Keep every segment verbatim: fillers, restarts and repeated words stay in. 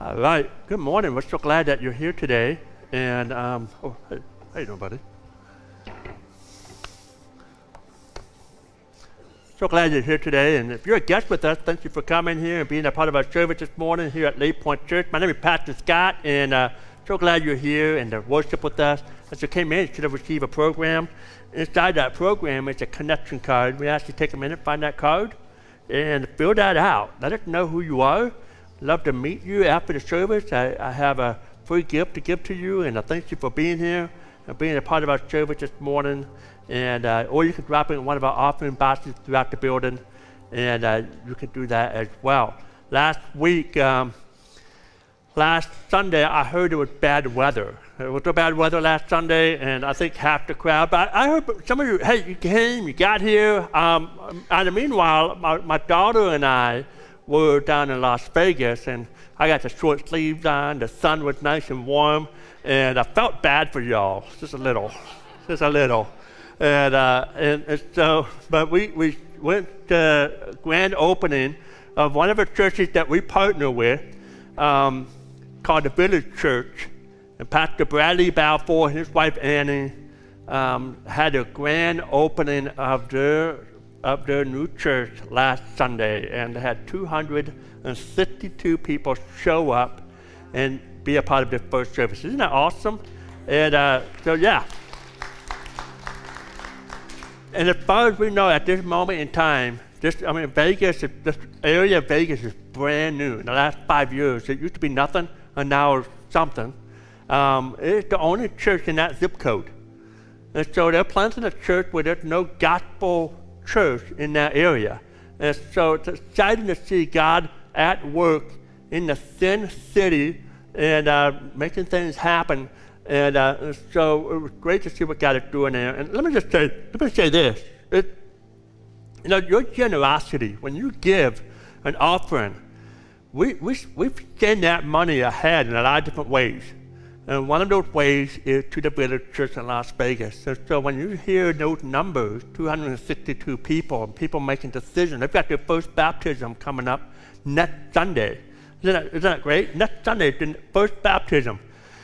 All right. Good morning. We're so glad that you're here today. And, um, oh, hey, how you doing, buddy? So glad you're here today. And if you're a guest with us, thank you for coming here and being a part of our service this morning here at Lake Point Church. My name is Pastor Scott, and uh, so glad you're here and to worship with us. As you came in, you should have received a program. Inside that program is a connection card. We ask you to take a minute, find that card, and fill that out. Let us know who you are. Love to meet you after the service. I, I have a free gift to give to you, and I thank you for being here and being a part of our service this morning. And uh, or you can drop it in one of our offering boxes throughout the building, and uh, you can do that as well. Last week, um, last Sunday, I heard it was bad weather. It was so bad weather last Sunday, and I think half the crowd. But I heard some of you, hey, you came, you got here. Um, and meanwhile, my, my daughter and I were down in Las Vegas, and I got the short sleeves on. The sun was nice and warm, and I felt bad for y'all, just a little, just a little. And, uh, and, and so, but we, we went to grand opening of one of the churches that we partner with, um, called the Village Church. And Pastor Bradley Balfour and his wife Annie um, had a grand opening of their of their new church last Sunday, and they had two hundred sixty-two people show up and be a part of their first service. Isn't that awesome? And uh, so, yeah. And as far as we know, at this moment in time, this, I mean, Vegas, this area of Vegas is brand new. In the last five years, it used to be nothing, and now it's something. Um, it's the only church in that zip code. And so they're planting a church where there's no gospel church in that area. And so it's exciting to see God at work in the Sin City and uh, making things happen. And uh, so it was great to see what God is doing there. And let me just say, let me say this. It, you know, your generosity, when you give an offering, we, we, we send that money ahead in a lot of different ways. And one of those ways is to the Village Church in Las Vegas. And so when you hear those numbers, two hundred sixty-two people, and people making decisions, they've got their first baptism coming up next Sunday. Isn't that, isn't that great? Next Sunday is the first baptism.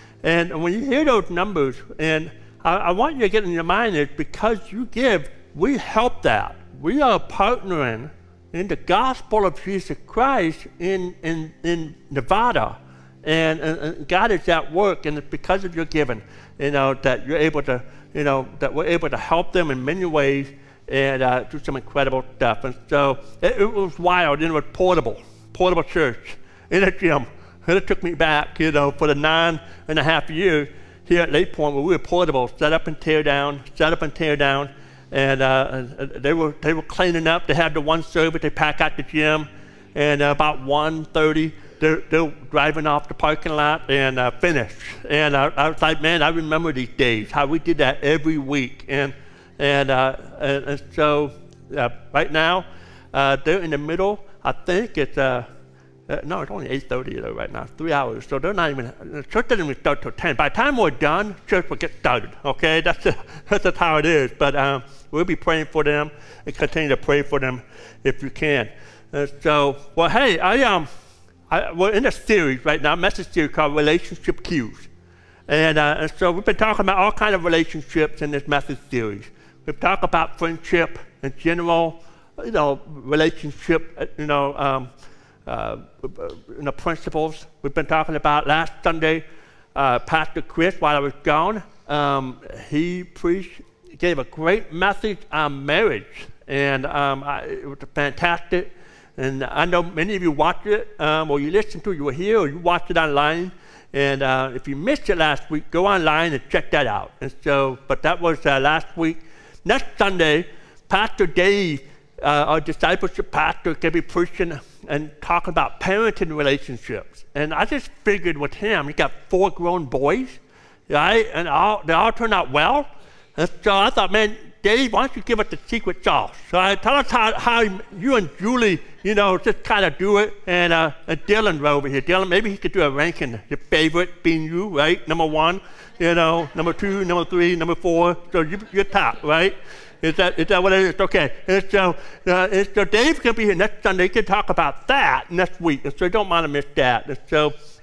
And when you hear those numbers, and I, I want you to get in your mind is because you give, we help that. We are partnering in the gospel of Jesus Christ in, in, in Nevada. And, and, and God is at work, and it's because of your giving, you know, that you're able to, you know, that we're able to help them in many ways and uh, do some incredible stuff. And so it, it was wild, and it was portable, portable church in a gym. And it took me back, you know, for the nine and a half years here at Lake Point where we were portable, set up and tear down, set up and tear down. And, uh, and they were they were cleaning up. They had the one service. They pack out the gym, and uh, about one thirty. They're, they're driving off the parking lot and uh, finished. And I, I was like, man, I remember these days, how we did that every week. And and, uh, and, and so uh, right now, uh, they're in the middle. I think it's, uh, uh, no, it's only eight thirty though right now, three hours. So they're not even, the church doesn't even start till ten. By the time we're done, church will get started, okay? That's, a, that's just how it is. But um, we'll be praying for them and continue to pray for them if you can. And so, well, hey, I um. I, we're in a series right now, a message series called Relationship Cues. And, uh, and so we've been talking about all kinds of relationships in this message series. We've talked about friendship in general, you know, relationship, you know, um, uh, you know, principles. We've been talking about last Sunday, uh, Pastor Chris, while I was gone, um, he preached, gave a great message on marriage. And um, I, it was fantastic. And I know many of you watched it, um, or you listened to it, you were here, or you watched it online. And uh, if you missed it last week, go online and check that out. And so, but that was uh, last week. Next Sunday, Pastor Dave, uh, our discipleship pastor, can be preaching and talking about parenting relationships. And I just figured with him, he got four grown boys, right? And all, they all turned out well. And so I thought, man, Dave, why don't you give us the secret sauce? So I tell us how, how you and Julie, you know, just kind of do it. And, uh, and Dylan over here. Dylan, maybe he could do a ranking. Your favorite being you, right? Number one, you know, number two, number three, number four. So you, you're top, right? Is that is that what it is? Okay. And so, uh, and so Dave's going to be here next Sunday. He can talk about that next week. And so don't want to miss that. And so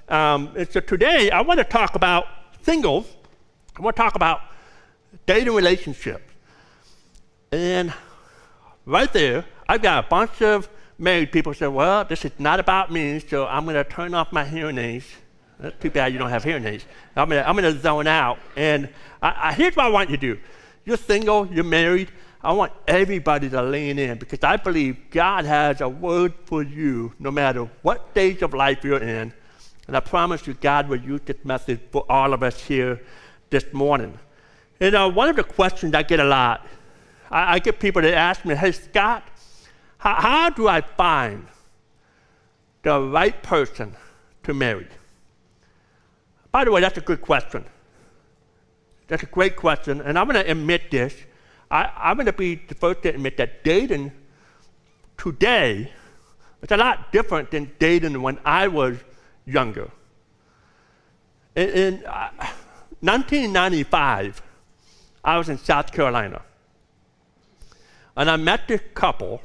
Um, and so today, I want to talk about singles. I want to talk about dating relationships. And right there, I've got a bunch of married people say, well, this is not about me, so I'm going to turn off my hearing aids. That's too bad you don't have hearing aids. I'm going to, I'm going to zone out. And I, I, here's what I want you to do. You're single, you're married. I want everybody to lean in because I believe God has a word for you no matter what stage of life you're in. And I promise you God will use this message for all of us here this morning. You know, one of the questions I get a lot, I, I get people that ask me, hey, Scott, how, how do I find the right person to marry? By the way, that's a good question. That's a great question, and I'm going to admit this. I, I'm going to be the first to admit that dating today is a lot different than dating when I was younger. In, in uh, nineteen ninety-five, I was in South Carolina, and I met this couple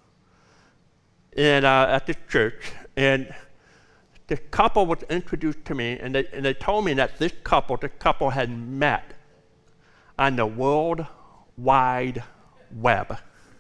in, uh, at this church, and the couple was introduced to me, and they, and they told me that this couple, this couple had met on the World Wide Web.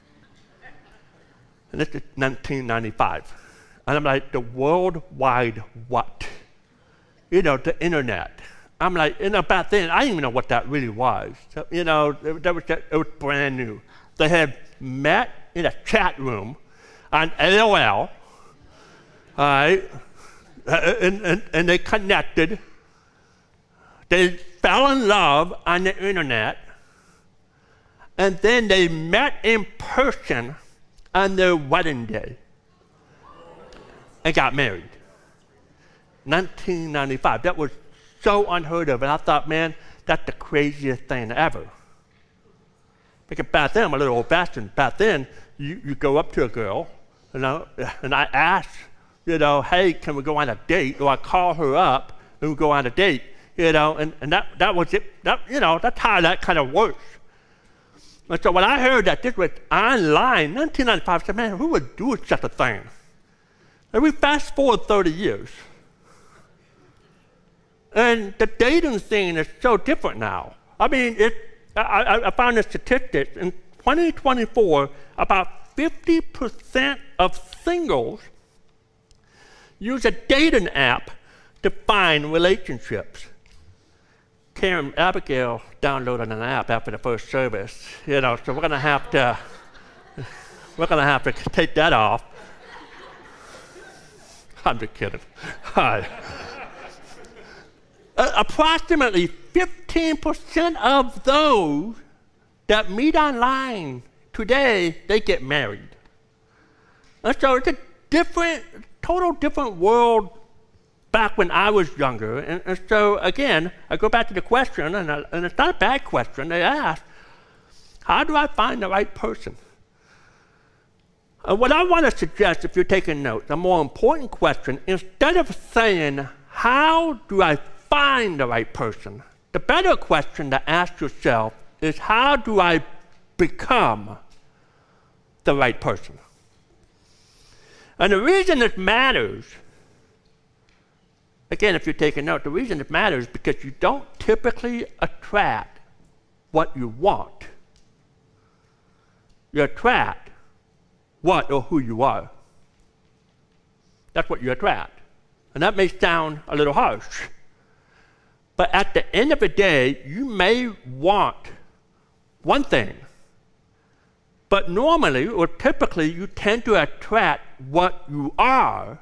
And this is nineteen ninety-five. And I'm like, the World Wide what? You know, the internet. I'm like, you know, back then, I didn't even know what that really was. So, you know, it, that was just, it was brand new. They had met in a chat room on A O L, all right? Uh, and, and, and they connected. They fell in love on the internet. And then they met in person on their wedding day and got married. nineteen ninety-five. That was so unheard of. And I thought, man, that's the craziest thing ever. Because back then, I'm a little old-fashioned. Back then, you, you go up to a girl, you know, and I ask, you know, hey, can we go on a date? Or I call her up and we go on a date, you know, and, and that, that was it. That, you know, that's how that kind of works. And so when I heard that this was online, nineteen ninety-five, I said, man, who would do such a thing? And we fast forward thirty years. And the dating scene is so different now. I mean, it, I, I found a statistic. In twenty twenty-four, about fifty percent of singles use a dating app to find relationships. Karen Abigail downloaded an app after the first service, you know, so we're gonna have to, we're gonna have to take that off. I'm just kidding. Hi. Uh, approximately fifteen percent of those that meet online today, they get married. And so it's a different, total different world back when I was younger. And, and so, again, I go back to the question, and, I, and it's not a bad question. They ask, how do I find the right person? Uh, what I want to suggest, if you're taking notes, a more important question, instead of saying, how do I find the right person, the better question to ask yourself is, how do I become the right person? And the reason this matters, again, if you're taking note, the reason it matters is because you don't typically attract what you want. You attract what or who you are. That's what you attract. And that may sound a little harsh. But at the end of the day, you may want one thing. But normally, or typically, you tend to attract what you are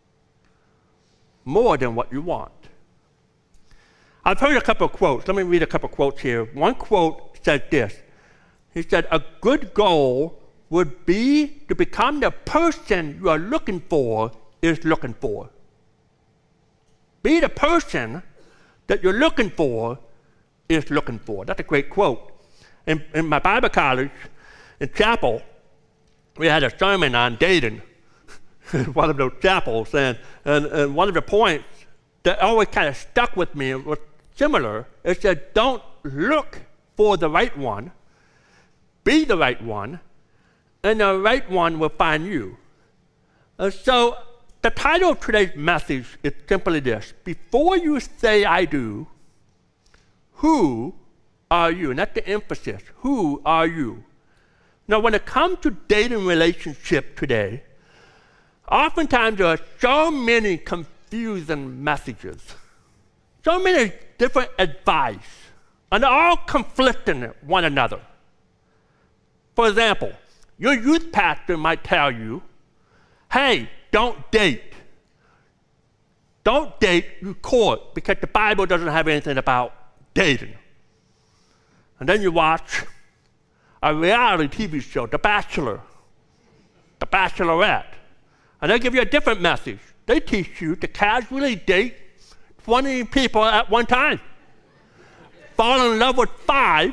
more than what you want. I've heard a couple of quotes. Let me read a couple of quotes here. One quote said this. He said, a good goal would be to become the person you are looking for is looking for. Be the person that you're looking for is looking for. That's a great quote. In, in my Bible college, in chapel, we had a sermon on dating. One of those chapels, and, and, and one of the points that always kind of stuck with me was similar. It said, don't look for the right one, be the right one, and the right one will find you. And so the title of today's message is simply this: before you say I do, who are you? And that's the emphasis. Who are you? Now, when it comes to dating relationship today, oftentimes there are so many confusing messages, so many different advice, and they're all conflicting one another. For example, your youth pastor might tell you, hey, don't date. Don't date, you court, because the Bible doesn't have anything about dating. And then you watch a reality T V show, The Bachelor, The Bachelorette, and they give you a different message. They teach you to casually date twenty people at one time, fall in love with five,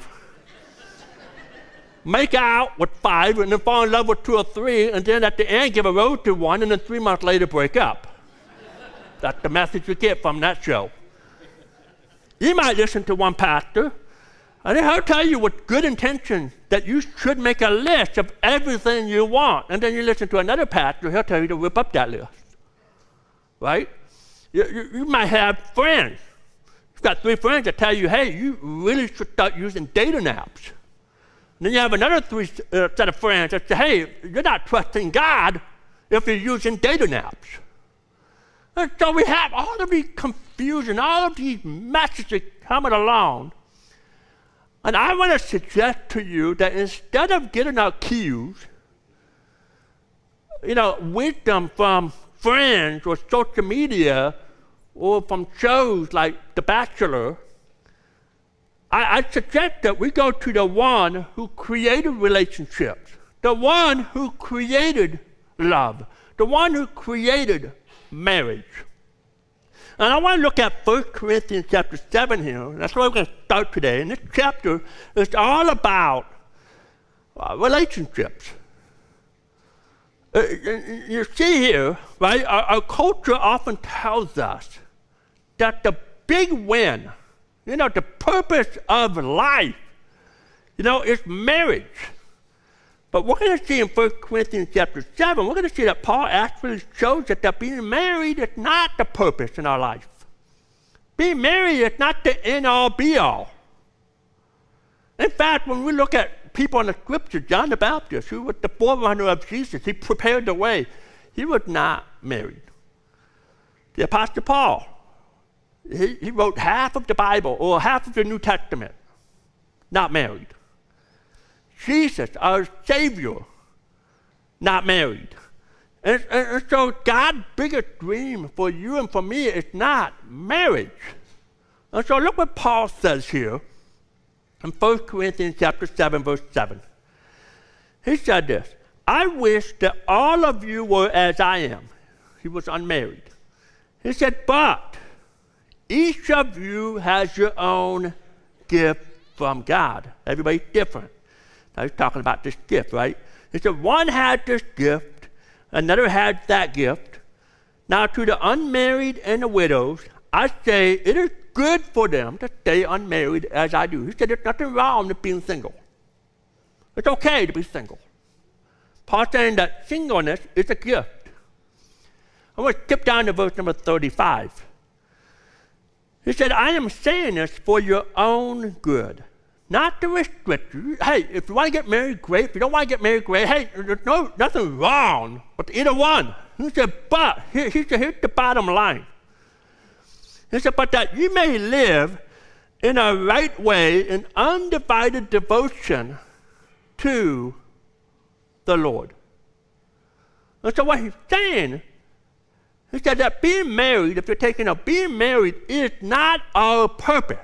make out with five, and then fall in love with two or three, and then at the end give a rose to one, and then three months later break up. That's the message you get from that show. You might listen to one pastor, and he'll tell you with good intention that you should make a list of everything you want, and then you listen to another pastor, he'll tell you to whip up that list, right? You, you, you might have friends. You've got three friends that tell you, hey, you really should start using dating apps. And then you have another three uh, set of friends that say, hey, you're not trusting God if you're using dating apps. And so we have all of these confusion, all of these messages coming along. And I want to suggest to you that instead of getting our cues, you know, wisdom from friends or social media or from shows like The Bachelor, I, I suggest that we go to the one who created relationships, the one who created love, the one who created marriage. And I want to look at First Corinthians chapter seven here. That's where we're going to start today. And this chapter is all about uh, relationships. Uh, you see here, right, our, our culture often tells us that the big win, you know, the purpose of life, you know, is marriage. But we're going to see in First Corinthians chapter seven, we're going to see that Paul actually shows us that being married is not the purpose in our life. Being married is not the end-all, be-all. In fact, when we look at people in the scripture, John the Baptist, who was the forerunner of Jesus, he prepared the way. He was not married. The Apostle Paul, he, he wrote half of the Bible, or half of the New Testament, not married. Jesus, our Savior, not married. And, and, and so God's biggest dream for you and for me is not marriage. And so look what Paul says here in First Corinthians chapter seven, verse seven. He said this, I wish that all of you were as I am. He was unmarried. He said, but each of you has your own gift from God. Everybody's different. Now he's talking about this gift, right? He said, one had this gift, another had that gift. Now to the unmarried and the widows, I say it is good for them to stay unmarried as I do. He said there's nothing wrong with being single. It's okay to be single. Paul's saying that singleness is a gift. I'm going to skip down to verse number thirty-five. He said, I am saying this for your own good, not to restrict you. Hey, if you want to get married, great. If you don't want to get married, great. Hey, there's no, nothing wrong with either one. He said, but, he, he said, here's the bottom line. He said, but that you may live in a right way, in undivided devotion to the Lord. And so what he's saying, he said that being married, if you're taking up, being married is not our purpose.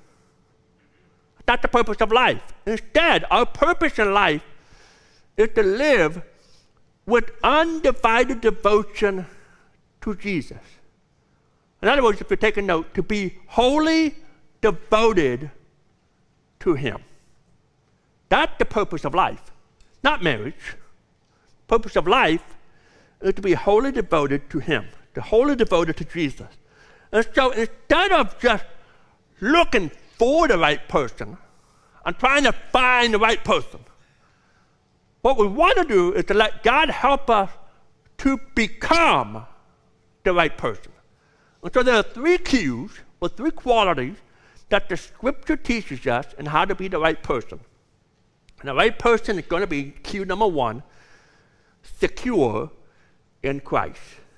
It's not the purpose of life. Instead, our purpose in life is to live with undivided devotion to Jesus. In other words, if you're taking note, to be wholly devoted to Him. That's the purpose of life, not marriage. The purpose of life is to be wholly devoted to Him, to wholly devoted to Jesus. And so instead of just looking for the right person and trying to find the right person, what we want to do is to let God help us to become the right person. And so there are three cues or three qualities that the Scripture teaches us in how to be the right person. And the right person is going to be cue number one, secure in Christ.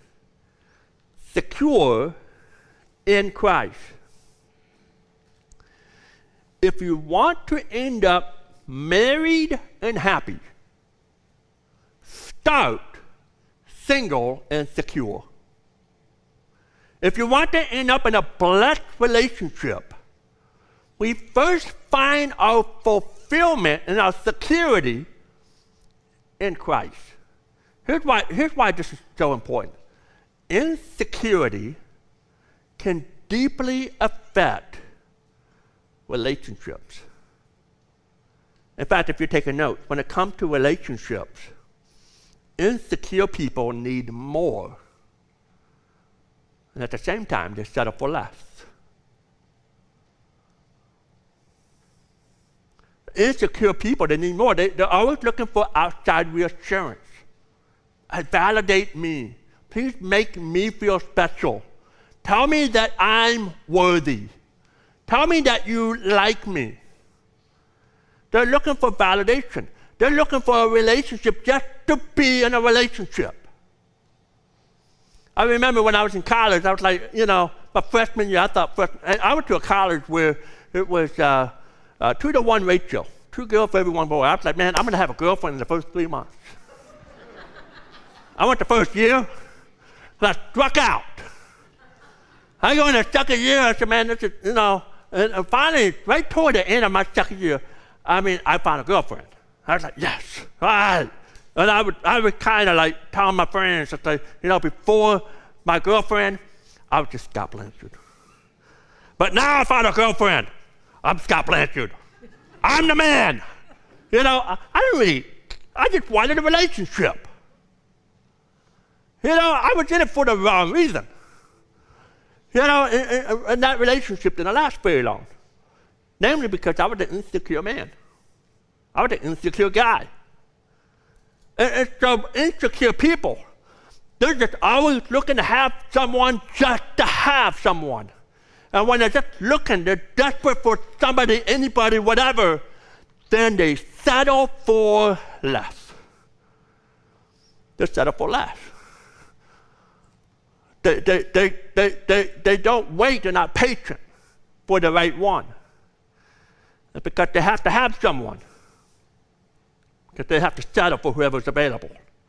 Secure in Christ. If you want to end up married and happy, start single and secure. If you want to end up in a blessed relationship, we first find our fulfillment and our security in Christ. Here's why, here's why this is so important. Insecurity can deeply affect relationships. In fact, if you take a note, when it comes to relationships, insecure people need more. And at the same time, they settle for less. Insecure people, they need more. They, they're always looking for outside reassurance. Uh, validate me. Please make me feel special. Tell me that I'm worthy. Tell me that you like me. They're looking for validation. They're looking for a relationship just to be in a relationship. I remember when I was in college, I was like, you know, my freshman year, I thought, freshman, and I went to a college where it was uh, uh, two to one ratio, two girls for every one boy. I was like, man, I'm going to have a girlfriend in the first three months. I went the first year, and I struck out. I go in the second year, I said, man, this is, you know, and, and finally, right toward the end of my second year, I mean, I found a girlfriend. I was like, yes, all right. And I would, I would kind of like tell my friends that, they, you know, before my girlfriend, I was just Scott Blanchard. But now I found a girlfriend. I'm Scott Blanchard. I'm the man. You know, I, I didn't really, I just wanted a relationship. You know, I was in it for the wrong reason. You know, and, and, and that relationship didn't last very long. Namely because I was an insecure man. I was an insecure guy. And, and so insecure people, they're just always looking to have someone just to have someone. And when they're just looking, they're desperate for somebody, anybody, whatever, then they settle for less. They settle for less. They, they, they, they, they, they don't wait, they're not patient for the right one. It's because they have to have someone. Because they have to settle for whoever's available.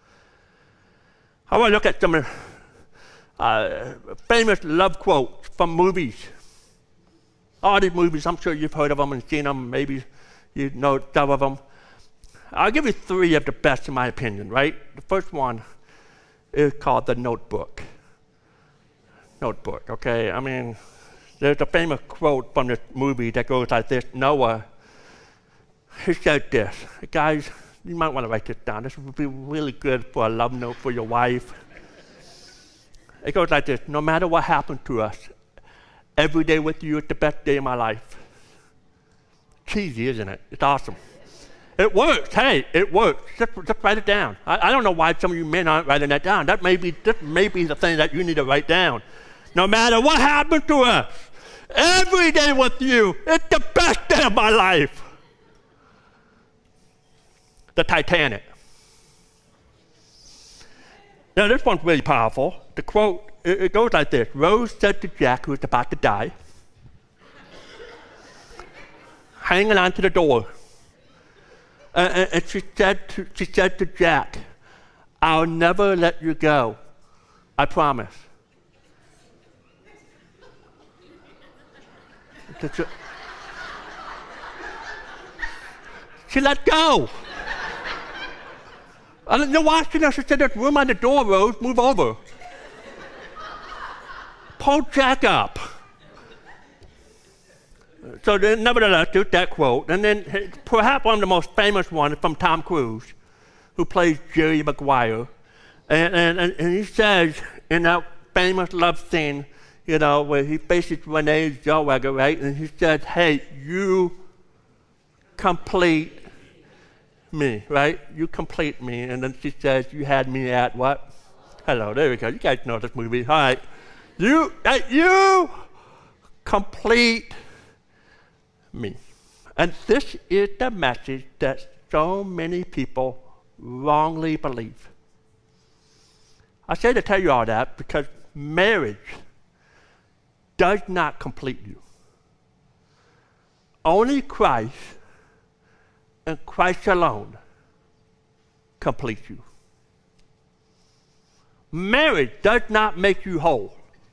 I want to look at some uh, famous love quotes from movies. All these movies, I'm sure you've heard of them and seen them. Maybe you know some of them. I'll give you three of the best in my opinion, right? The first one is called The Notebook. Notebook, okay? I mean, there's a famous quote from this movie that goes like this. Noah, he said this. Guys, you might want to write this down. This would be really good for a love note for your wife. It goes like this. No matter what happened to us, every day with you is the best day of my life. Cheesy, isn't it? It's awesome. It works. Hey, it works. Just, just write it down. I, I don't know why some of you men aren't writing that down. That may be, this may be the thing that you need to write down. No matter what happened to us, every day with you, it's the best day of my life. The Titanic. Now, this one's really powerful. The quote, it, it goes like this. Rose said to Jack, who was about to die, hanging on to the door, uh, and, and she said to, she said to Jack, I'll never let you go. I promise. She let go. And you're watching us. She said, there's room on the door, Rose. Move over. Pull Jack up. So then, nevertheless, there's that quote. And then perhaps one of the most famous ones is from Tom Cruise, who plays Jerry Maguire. And, and, and he says in that famous love scene, you know, where he faces Renee Zellweger, right? And he said, hey, you complete me, right? You complete me. And then she says, you had me at what? Hello, there we go. You guys know this movie. All right. You, that you complete me. And this is the message that so many people wrongly believe. I say to tell you all that because marriage does not complete you. Only Christ and Christ alone completes you. Marriage does not make you whole.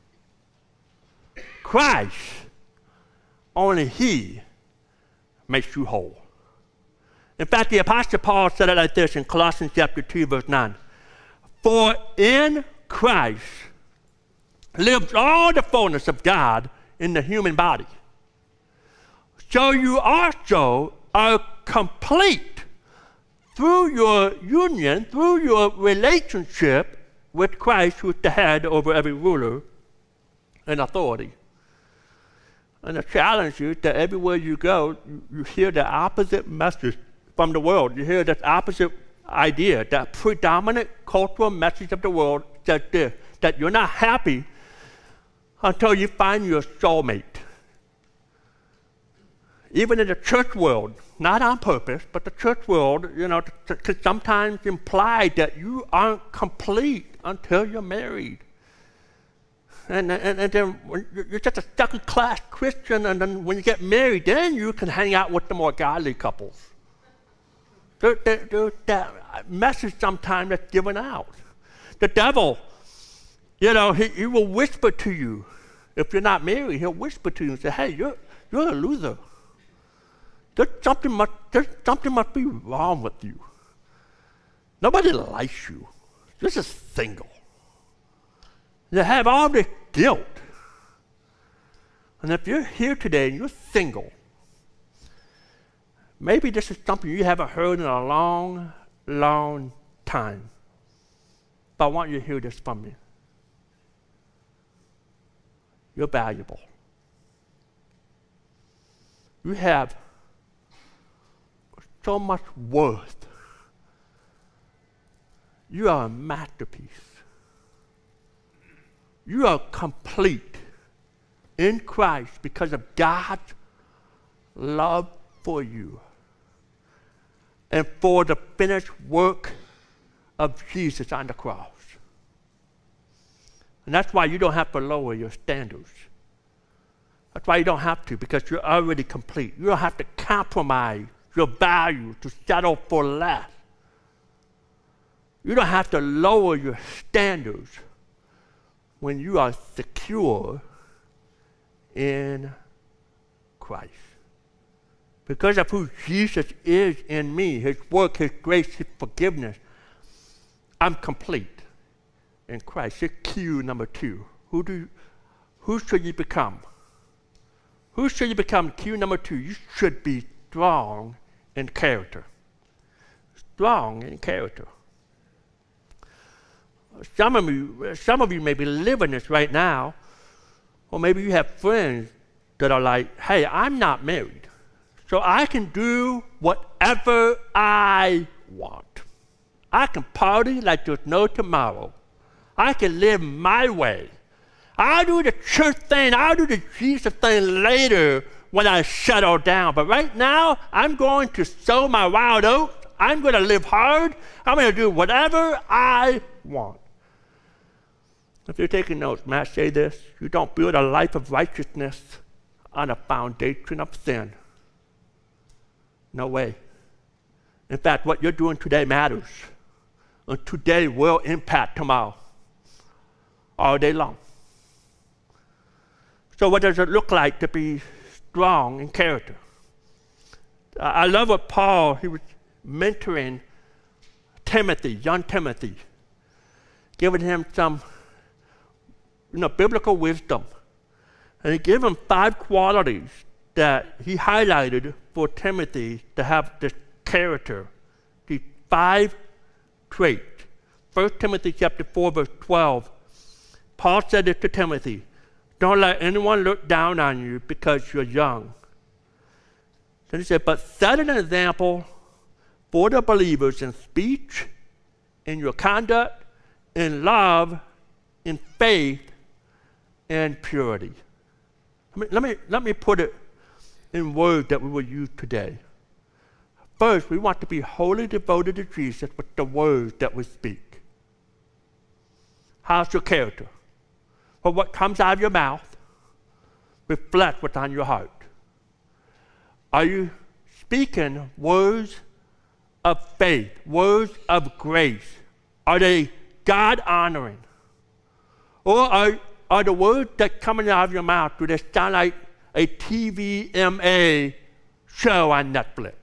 Christ, only He makes you whole. In fact, the Apostle Paul said it like this in Colossians chapter two, verse nine. For in Christ lives all the fullness of God in the human body. So you also are complete through your union, through your relationship with Christ, who is the head over every ruler and authority. And the challenge is that everywhere you go, you, you hear the opposite message from the world. You hear this opposite idea, that predominant cultural message of the world that, this, that you're not happy until you find your soulmate. Even in the church world, not on purpose, but the church world, you know, can sometimes imply that you aren't complete until you're married. And, and, and then when you're just a second-class Christian, and then when you get married, then you can hang out with the more godly couples. There, there, there's that message sometimes that's given out. The devil, you know, he, he will whisper to you. If you're not married, he'll whisper to you and say, hey, you're, you're a loser. There's something, must, there's something must be wrong with you. Nobody likes you. You're just single. You have all this guilt. And if you're here today and you're single, maybe this is something you haven't heard in a long, long time. But I want you to hear this from me. You're valuable. You have so much worth. You are a masterpiece. You are complete in Christ because of God's love for you and for the finished work of Jesus on the cross. And that's why you don't have to lower your standards. That's why you don't have to, because you're already complete. You don't have to compromise your value to settle for less. You don't have to lower your standards when you are secure in Christ. Because of who Jesus is in me, His work, His grace, His forgiveness, I'm complete in Christ. It's Q number two. Who do you, who should you become? Who should you become? Q number two. You should be strong in character. Strong in character. Some of you, some of you may be living this right now, or maybe you have friends that are like, hey, I'm not married, so I can do whatever I want. I can party like there's no tomorrow. I can live my way. I'll do the church thing, I'll do the Jesus thing later when I settle down. But right now, I'm going to sow my wild oats. I'm going to live hard. I'm going to do whatever I want. If you're taking notes, may I say this? You don't build a life of righteousness on a foundation of sin. No way. In fact, what you're doing today matters. And today will impact tomorrow. All day long. So what does it look like to be strong in character? I love what Paul, he was mentoring Timothy, young Timothy, giving him some you know, biblical wisdom. And he gave him five qualities that he highlighted for Timothy to have this character, these five traits. First Timothy chapter four, verse twelve, Paul said this to Timothy, don't let anyone look down on you because you're young. Then he said, but set an example for the believers in speech, in your conduct, in love, in faith, and purity. Let me, let me, let me put it in words that we will use today. First, we want to be wholly devoted to Jesus with the words that we speak. How's your character? Well, what comes out of your mouth reflects what's on your heart. Are you speaking words of faith, words of grace? Are they God-honoring? Or are, are the words that coming out of your mouth, do they sound like a T V M A show on Netflix?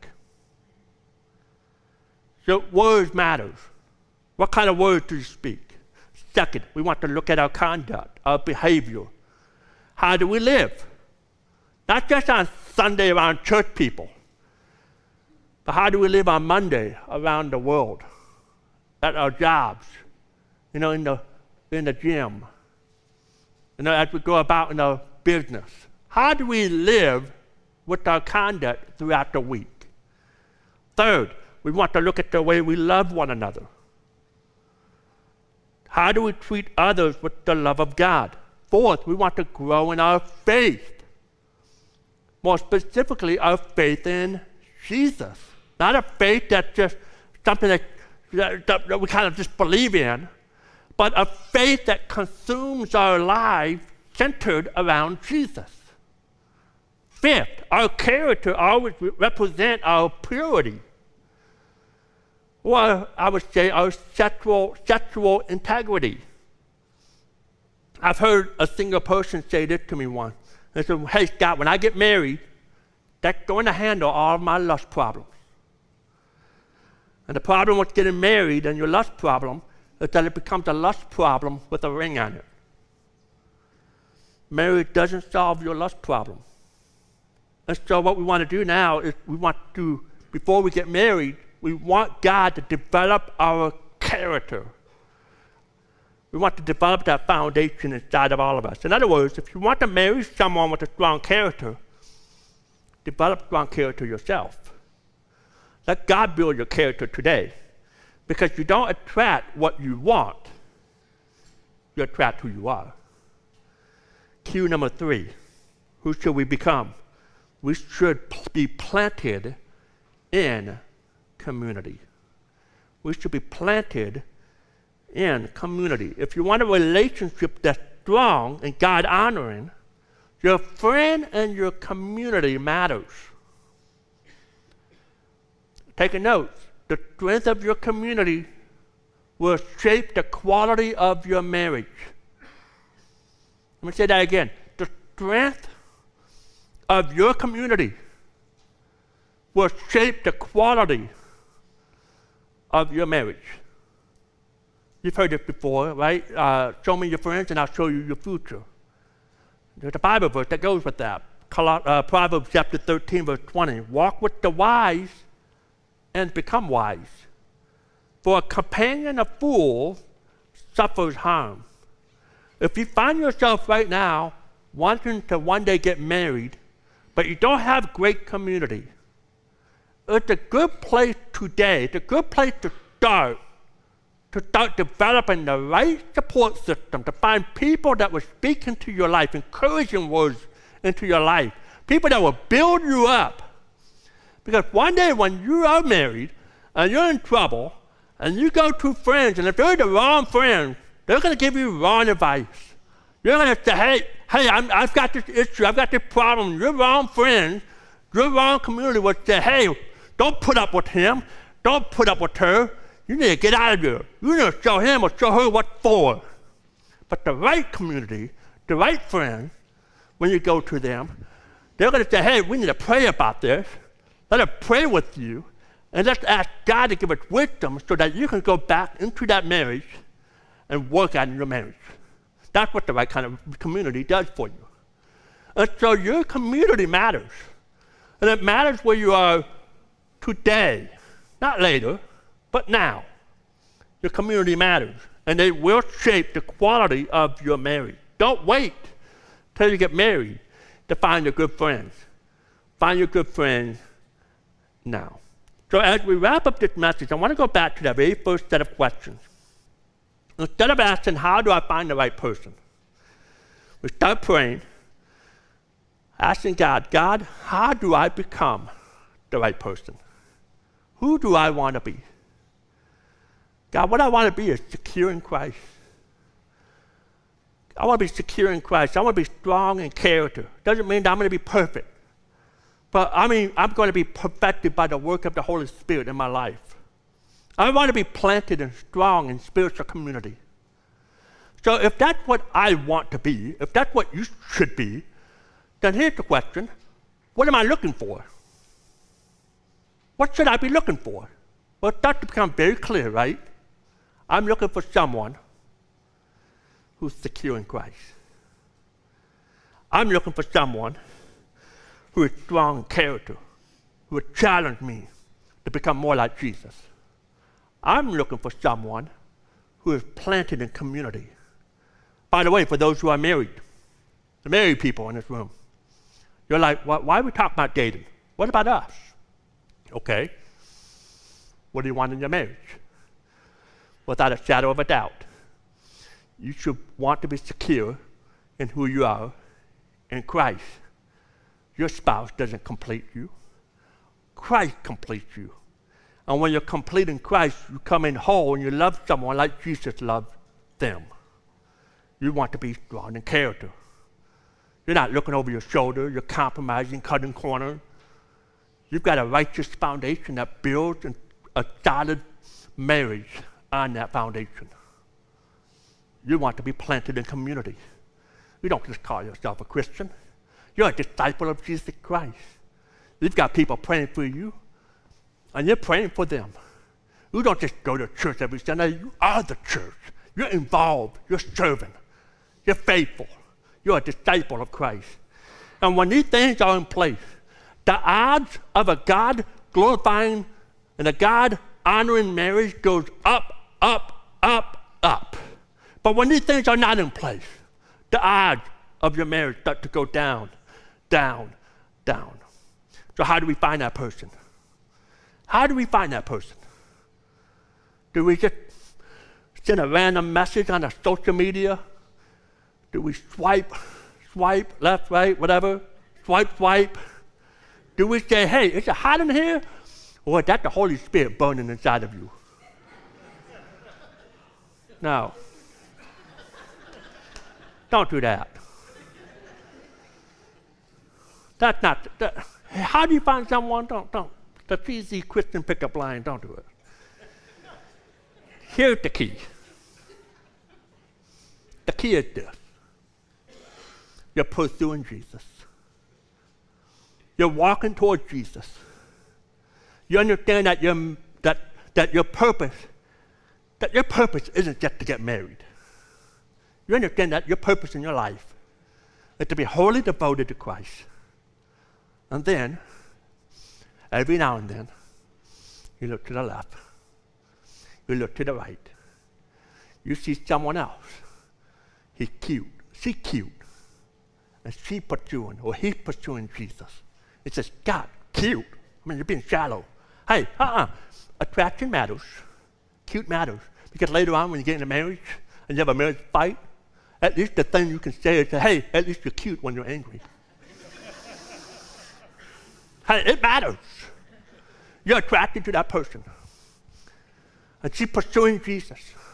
So words matter. What kind of words do you speak? Second, we want to look at our conduct, our behavior. How do we live? Not just on Sunday around church people, but how do we live on Monday around the world, at our jobs, you know, in the, in the gym, you know, as we go about in our business. How do we live with our conduct throughout the week? Third, we want to look at the way we love one another. How do we treat others with the love of God? Fourth, we want to grow in our faith. More specifically, our faith in Jesus. Not a faith that's just something that, that, that we kind of just believe in, but a faith that consumes our lives centered around Jesus. Fifth, our character always represents our purity. Or I would say our sexual, sexual integrity. I've heard a single person say this to me once. They said, hey, Scott, when I get married, that's going to handle all of my lust problems. And the problem with getting married and your lust problem is that it becomes a lust problem with a ring on it. Marriage doesn't solve your lust problem. And so what we want to do now is we want to, before we get married, we want God to develop our character. We want to develop that foundation inside of all of us. In other words, if you want to marry someone with a strong character, develop strong character yourself. Let God build your character today. Because you don't attract what you want, you attract who you are. Cue number three, who should we become? We should be planted in community. We should be planted in community. If you want a relationship that's strong and God-honoring, your friend and your community matters. Take a note. The strength of your community will shape the quality of your marriage. Let me say that again. The strength of your community will shape the quality of your marriage. You've heard this before, right? Uh, show me your friends and I'll show you your future. There's a Bible verse that goes with that. Uh, Proverbs chapter thirteen, verse twenty. Walk with the wise and become wise. For a companion of fools suffers harm. If you find yourself right now wanting to one day get married, but you don't have great community, it's a good place today, it's a good place to start, to start developing the right support system, to find people that will speak into your life, encouraging words into your life, people that will build you up. Because one day when you are married and you're in trouble and you go to friends, and if they're the wrong friends, they're going to give you wrong advice. You're going to say, hey, hey, I'm, I've got this issue, I've got this problem. Your wrong friends, your wrong community will say, hey, don't put up with him, don't put up with her. You need to get out of here. You need to show him or show her what for. But the right community, the right friends, when you go to them, they're going to say, hey, we need to pray about this. Let us pray with you, and let's ask God to give us wisdom so that you can go back into that marriage and work on your marriage. That's what the right kind of community does for you. And so your community matters. And it matters where you are today, not later, but now. Your community matters, and it will shape the quality of your marriage. Don't wait till you get married to find your good friends. Find your good friends now. So as we wrap up this message, I want to go back to that very first set of questions. Instead of asking, how do I find the right person? We start praying, asking God, God, how do I become the right person? Who do I want to be? God, what I want to be is secure in Christ. I want to be secure in Christ. I want to be strong in character. Doesn't mean that I'm going to be perfect. But I mean, I'm going to be perfected by the work of the Holy Spirit in my life. I want to be planted and strong in spiritual community. So if that's what I want to be, if that's what you should be, then here's the question. What am I looking for? What should I be looking for? Well, it starts to become very clear, right? I'm looking for someone who's secure in Christ. I'm looking for someone who is strong in character, who would challenge me to become more like Jesus. I'm looking for someone who is planted in community. By the way, for those who are married, the married people in this room, you're like, why, why are we talking about dating? What about us? Okay. What do you want in your marriage? Without a shadow of a doubt, you should want to be secure in who you are in Christ. Your spouse doesn't complete you. Christ completes you. And when you're complete in Christ, you come in whole and you love someone like Jesus loved them. You want to be strong in character. You're not looking over your shoulder. You're compromising, cutting corners. You've got a righteous foundation that builds a solid marriage on that foundation. You want to be planted in community. You don't just call yourself a Christian. You're a disciple of Jesus Christ. You've got people praying for you, and you're praying for them. You don't just go to church every Sunday. You are the church. You're involved. You're serving. You're faithful. You're a disciple of Christ. And when these things are in place, the odds of a God-glorifying and a God-honoring marriage goes up, up, up, up. But when these things are not in place, the odds of your marriage start to go down, down, down. So how do we find that person? How do we find that person? Do we just send a random message on a social media? Do we swipe, swipe, left, right, whatever? Swipe, swipe. Do we say, hey, is it hot in here? Or is that the Holy Spirit burning inside of you? No. Don't do that. That's not, that, how do you find someone? Don't, don't. The cheesy Christian pickup line, don't do it. Here's the key. The key is this. You're pursuing Jesus. You're walking towards Jesus. You understand that your, that, that your purpose, that your purpose isn't just to get married. You understand that your purpose in your life is to be wholly devoted to Christ. And then, every now and then, you look to the left. You look to the right. You see someone else. He's cute. She's cute. And she's pursuing, or he's pursuing Jesus. It says, God, cute. I mean, you're being shallow. Hey, uh-uh. Attraction matters. Cute matters. Because later on, when you get in a marriage and you have a marriage fight, at least the thing you can say is, hey, at least you're cute when you're angry. Hey, it matters. You're attracted to that person. And she's pursuing Jesus.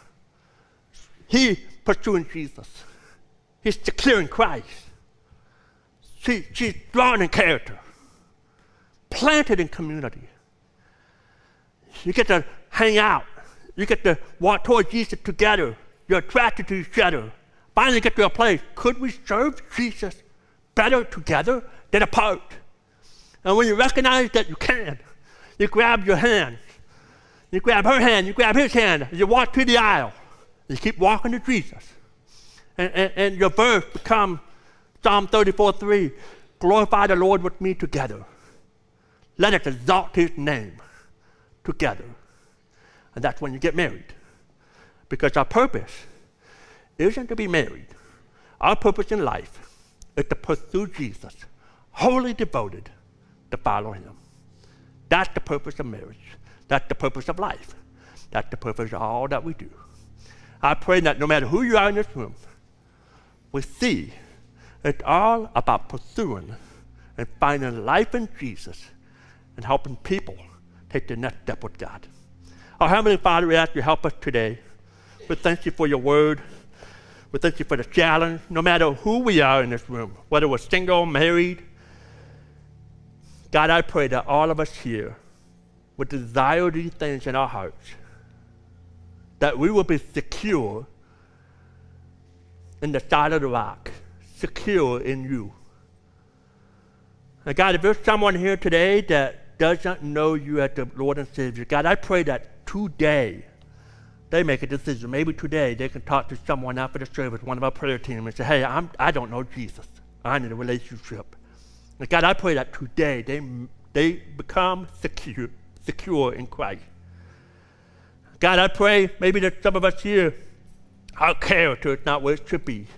He pursuing Jesus. He's secure in Christ. She, she's drawn in character. Planted in community. You get to hang out. You get to walk toward Jesus together. You're attracted to each other. Finally get to a place, could we serve Jesus better together than apart? And when you recognize that you can, you grab your hand. You grab her hand, you grab his hand, and you walk through the aisle. You keep walking to Jesus. And, and, and your verse becomes Psalm thirty-four three, glorify the Lord with me together. Let us exalt his name together. And that's when you get married. Because our purpose isn't to be married. Our purpose in life is to pursue Jesus, wholly devoted to follow him. That's the purpose of marriage. That's the purpose of life. That's the purpose of all that we do. I pray that no matter who you are in this room, we see it's all about pursuing and finding life in Jesus and helping people take the next step with God. Our Heavenly Father, we ask you to help us today. We thank you for your word. We thank you for the challenge. No matter who we are in this room, whether we're single, married, God, I pray that all of us here would desire these things in our hearts, that we will be secure in the side of the rock, secure in you. And God, if there's someone here today that doesn't know you as the Lord and Savior, God, I pray that today they make a decision. Maybe today they can talk to someone after the service, one of our prayer team, and say, hey, I'm, I don't know Jesus. I need a relationship. And God, I pray that today they, they become secure, secure in Christ. God, I pray maybe that some of us here, our character is not where it should be.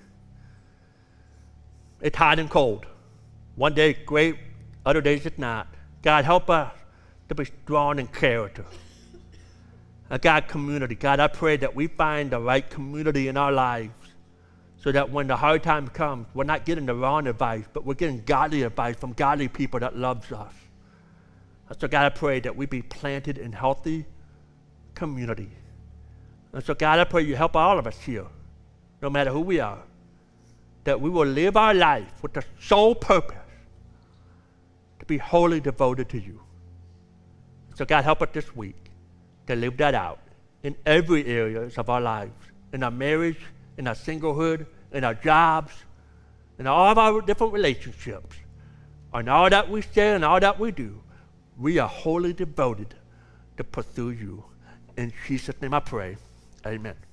It's hot and cold. One day it's great, other days it's not. God, help us to be strong in character. And God, community. God, I pray that we find the right community in our lives so that when the hard time comes, we're not getting the wrong advice, but we're getting godly advice from godly people that loves us. And so God, I pray that we be planted in healthy community. And so God, I pray you help all of us here, no matter who we are, that we will live our life with the sole purpose to be wholly devoted to you. So God, help us this week to live that out in every area of our lives, in our marriage, in our singlehood, in our jobs, in all of our different relationships, and all that we say and all that we do. We are wholly devoted to pursue you. In Jesus' name I pray, amen.